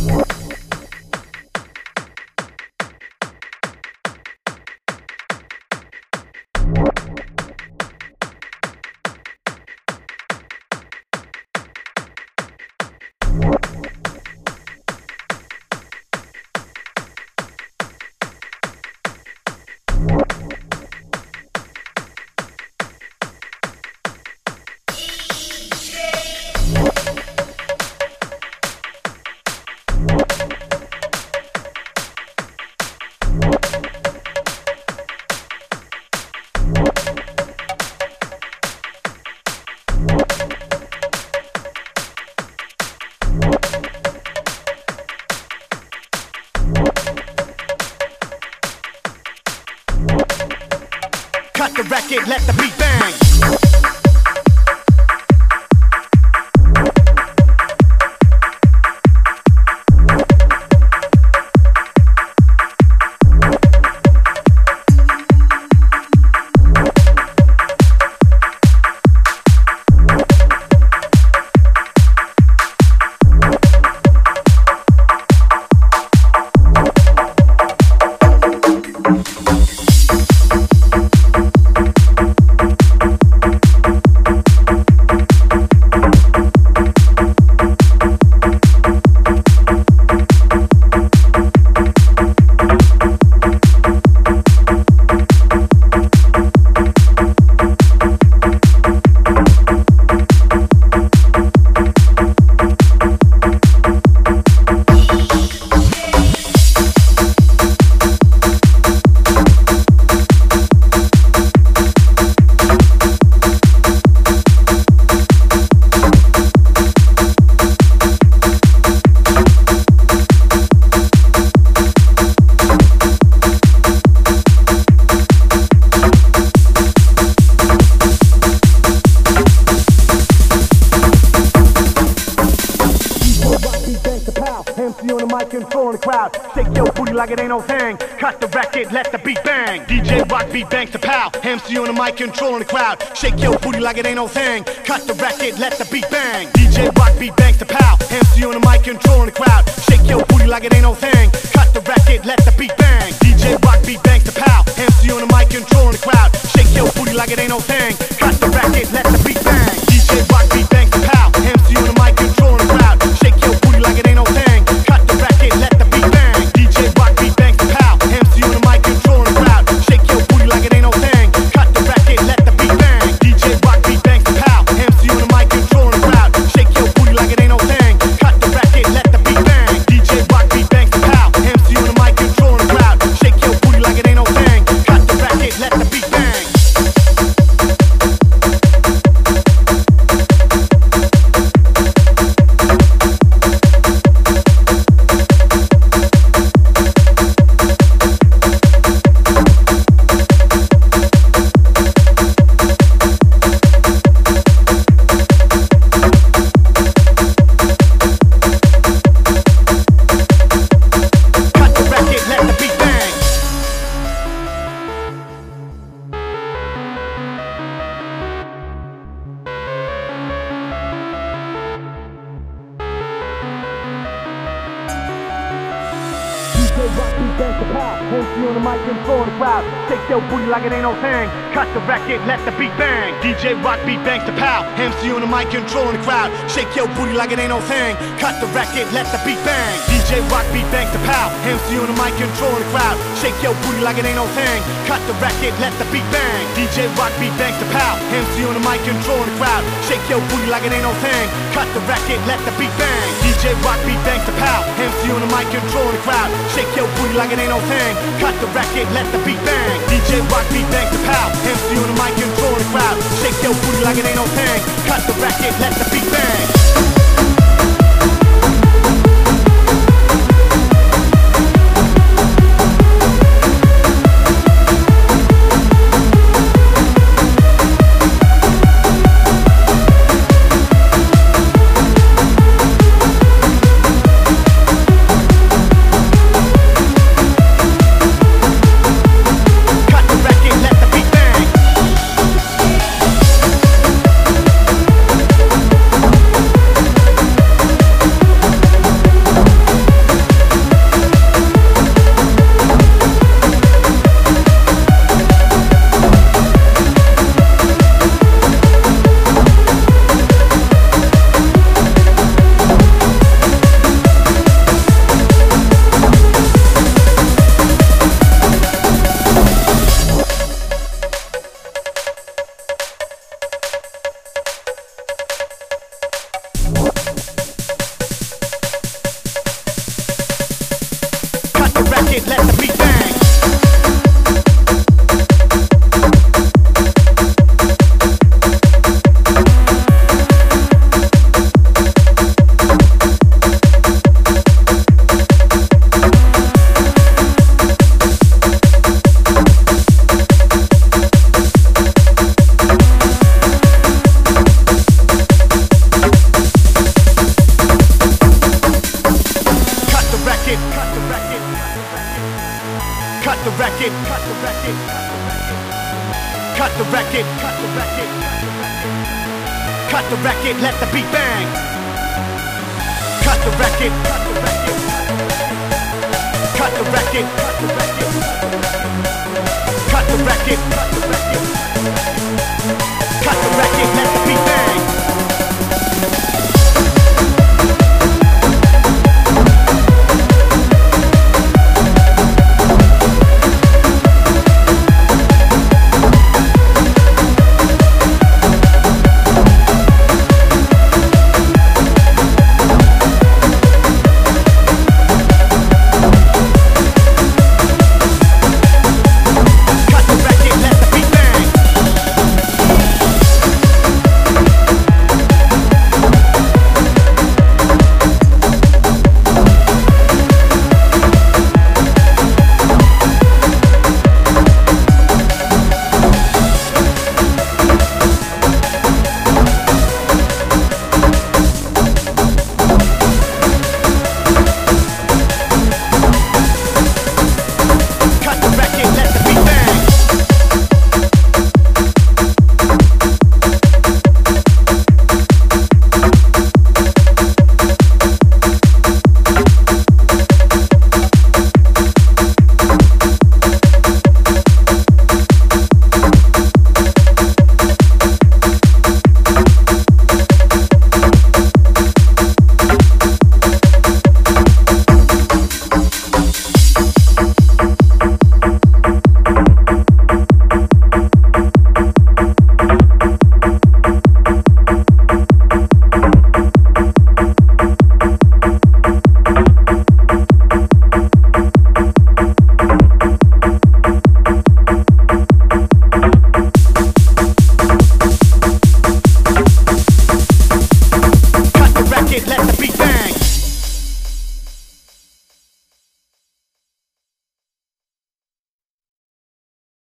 Cut the record, let the beat bang. MC on the mic, controlling the crowd. Shake your booty like it ain't no thing. Cut the record, let the beat bang. DJ Rock beat bangs the pow. MC on the mic, controlling the crowd. Shake your booty like it ain't no thing. Cut the record, let the beat bang. DJ Rock beat bangs the pow. MC on the mic, controlling the crowd. Shake your booty like it ain't no thing. Cut the record, let the beat bang. DJ Rock beat bangs the pow. MC on the mic, controlling the crowd. Shake your booty like it ain't no thing. Cut the record, let the beat bang. DJ Rock beat bangs the pow. MC on the mic, controlling the crowd. Shake your booty like it ain't no thing. Cut the record, let the beat bang. DJ Rock beat bangs the pow. MC on the mic, controlling the crowd. Shake your booty like it ain't no thing. Cut the record, let the beat bang. DJ Rock beat bangs the pow. MC on the mic, controlling the crowd. Shake your booty like it ain't no thing. Cut the record, let the beat bang. DJ Rock beat bangs the pow. MC on the mic, controlling the crowd. Shake your booty like it ain't no thing. Cut the record, let the beat bang. Rock beat bangs the pow. MC on the mic, controlling the crowd. Shake your booty like it ain't no thing. Cut the record, let the beat bang. DJ Rock beat bangs the pow. MC on the mic, controlling the crowd. Shake your booty like it ain't no thing. Cut the record, let the beat bang. DJ Rock beat bangs the pow. MC on the mic, controlling the crowd. Shake your booty like it ain't no thing. Cut the record, let the beat bang. DJ Rock beat bangs the pow. MC on the mic, controlling the crowd. Shake your booty like it ain't no thing. Cut the record, let the beat bang. DJ Rock beat bangs the pow. MC on the mic, controlling the crowd. Shake your booty like it ain't no thing. Cut the record, let the beat bang. DJ Rock beat bangs the pow. MC on the mic, controlling the crowd. Shake your booty like it ain't no thing. Cut the record, let the beat bang. record, cut the record, cut the record, cut the record, cut the record, cut the record, cut the record, let the beat bang. Cut the record, cut the record, cut the record, cut the record, cut the record, cut the record, cut the record, let the beat